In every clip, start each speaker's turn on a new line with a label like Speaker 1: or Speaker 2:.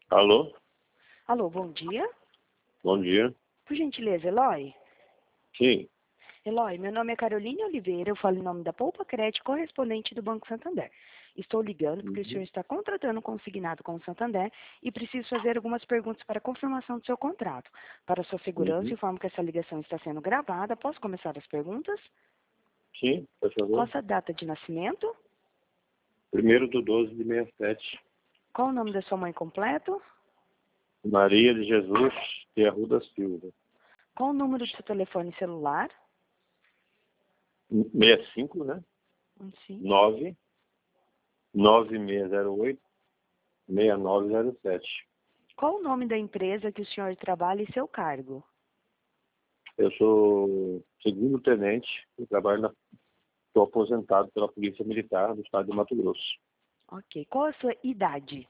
Speaker 1: Alô?
Speaker 2: Alô, bom dia.
Speaker 1: Bom dia.
Speaker 2: Por gentileza, Eloy?
Speaker 1: Sim.
Speaker 2: Eloy, meu nome é Caroline Oliveira, eu falo em nome da Poupa Crédito, correspondente do Banco Santander. Estou ligando porque o senhor está contratando um consignado com o Santander e preciso fazer algumas perguntas para confirmação do seu contrato. Para sua segurança, informo que essa ligação está sendo gravada. Posso começar as perguntas?
Speaker 1: Sim, por
Speaker 2: Qual
Speaker 1: favor.
Speaker 2: a sua data de nascimento?
Speaker 1: 1º/12/67.
Speaker 2: Qual o nome da sua mãe completo?
Speaker 1: Maria de Jesus e Arruda Silva.
Speaker 2: Qual o número do seu telefone celular?
Speaker 1: 65, né?
Speaker 2: Sim.
Speaker 1: 99608-6907.
Speaker 2: Qual o nome da empresa que o senhor trabalha e seu cargo?
Speaker 1: Eu sou segundo tenente e estou aposentado pela Polícia Militar do Estado de Mato Grosso.
Speaker 2: Ok. Qual a sua idade?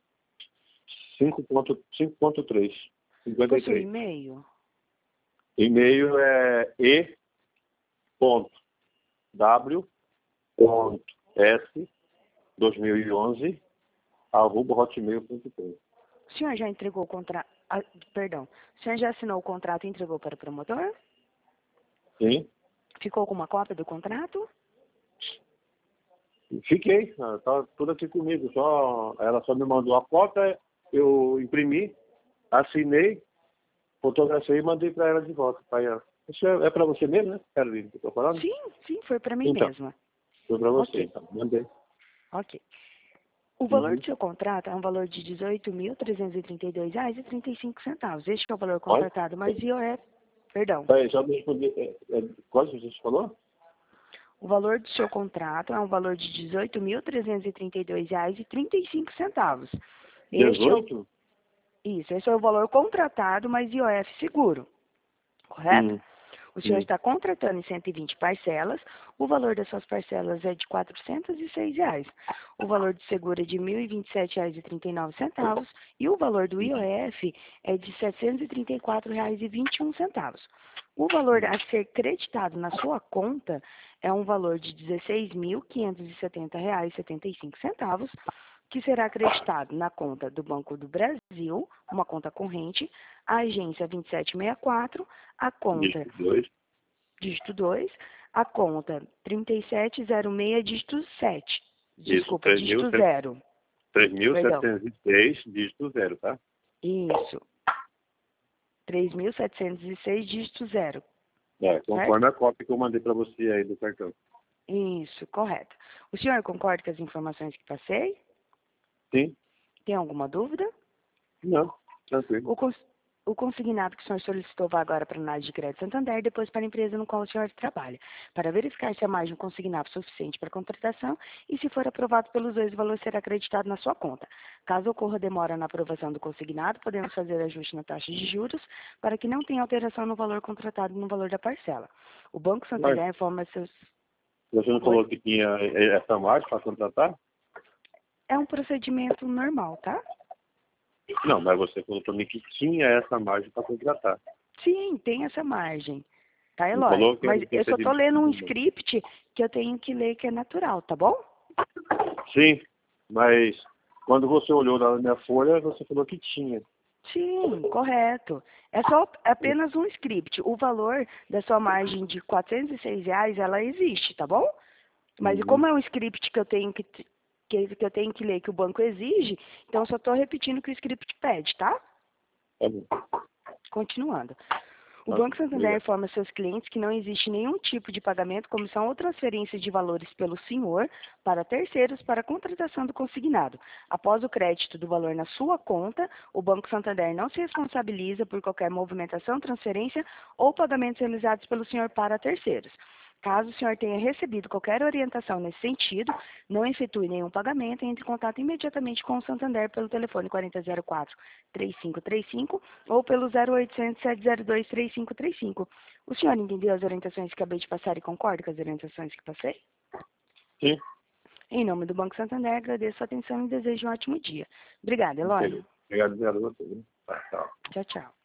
Speaker 1: 5.3.
Speaker 2: Qual o seu
Speaker 1: 53.
Speaker 2: e-mail?
Speaker 1: E-mail é e.w.s2011@hotmail.com.
Speaker 2: O senhor já entregou o contrato... perdão. O senhor já assinou o contrato e entregou para o promotor?
Speaker 1: Sim,
Speaker 2: Ficou com uma cópia do contrato?
Speaker 1: fiquei. Tá tudo aqui comigo. Ela só me mandou a cópia, eu imprimi, assinei, fotografei e mandei para ela de volta. Pra ela. Isso é para você mesmo, né, Carolina, que eu estou falando?
Speaker 2: Sim, sim, foi para mim
Speaker 1: Então,
Speaker 2: mesma.
Speaker 1: foi para você,
Speaker 2: Ok,
Speaker 1: então. Mandei.
Speaker 2: ok. O valor do seu contrato é um valor de R$ 18.332,35. Este é o valor
Speaker 1: Olha,
Speaker 2: contratado, mas IOF... Perdão.
Speaker 1: peraí, só me responder. Qual você falou?
Speaker 2: O valor do seu contrato é um valor de R$ 18.332,35. Este é o...
Speaker 1: 18?
Speaker 2: Isso, esse é o valor contratado, mas IOF seguro. Correto? O senhor
Speaker 1: Sim.
Speaker 2: está contratando em 120 parcelas, o valor das suas parcelas é de R$ 406. O valor do seguro é de R$ 1.027,39 e o valor do IOF é de R$ 734,21. O valor a ser creditado na sua conta é um valor de R$ 16.570,75, que será acreditado na conta do Banco do Brasil, uma conta corrente, a agência 2764, a conta
Speaker 1: Dígito 2.
Speaker 2: dígito 2, a conta 3706, dígito 7.
Speaker 1: Isso,
Speaker 2: Desculpa, dígito 0. Perdão.
Speaker 1: 3.706, dígito 0, tá?
Speaker 2: Isso. 3.706, dígito 0.
Speaker 1: Conforme a cópia que eu mandei para você aí do cartão.
Speaker 2: Isso, correto. O senhor concorda com as informações que passei?
Speaker 1: Sim?
Speaker 2: Tem alguma dúvida?
Speaker 1: Não, tranquilo.
Speaker 2: O consignado que o senhor solicitou vai agora para a análise de crédito Santander e depois para a empresa no qual o senhor trabalha, para verificar se a margem consignada é suficiente para a contratação e, se for aprovado pelos dois, o valor será acreditado na sua conta. Caso ocorra demora na aprovação do consignado, podemos fazer ajuste na taxa de juros para que não tenha alteração no valor contratado e no valor da parcela. O Banco Santander informa seus...
Speaker 1: Você não falou que tinha essa margem para contratar?
Speaker 2: É um procedimento normal, tá?
Speaker 1: Não, mas você falou para mim que tinha essa margem para contratar.
Speaker 2: Sim, tem essa margem. Tá,
Speaker 1: Não
Speaker 2: Eloy?
Speaker 1: falou que era
Speaker 2: Mas
Speaker 1: um
Speaker 2: eu só tô
Speaker 1: procedimento
Speaker 2: lendo um
Speaker 1: normal.
Speaker 2: script que eu tenho que ler que é natural, tá bom?
Speaker 1: Sim, mas quando você olhou lá na minha folha, você falou que tinha.
Speaker 2: Sim, correto. É só apenas um script. O valor da sua margem de R$ 406, ela existe, tá bom? Mas
Speaker 1: Uhum.
Speaker 2: como é um script que eu tenho que eu tenho que ler, que o banco exige, então eu só estou repetindo o que o script pede, tá?
Speaker 1: Tá bom.
Speaker 2: Continuando. O
Speaker 1: Ok,
Speaker 2: Banco Santander
Speaker 1: obrigado.
Speaker 2: informa seus clientes que não existe nenhum tipo de pagamento, comissão ou transferência de valores pelo senhor para terceiros para a contratação do consignado. Após o crédito do valor na sua conta, o Banco Santander não se responsabiliza por qualquer movimentação, transferência ou pagamentos realizados pelo senhor para terceiros. Caso o senhor tenha recebido qualquer orientação nesse sentido, não efetue nenhum pagamento e entre em contato imediatamente com o Santander pelo telefone 4004-3535 ou pelo 0800-702-3535. O senhor entendeu as orientações que acabei de passar e concorda com as orientações que passei?
Speaker 1: Sim.
Speaker 2: Em nome do Banco Santander, agradeço a atenção e desejo um ótimo dia. Obrigada, Eloy.
Speaker 1: Obrigado a você. Tá, tchau.
Speaker 2: Tchau, tchau.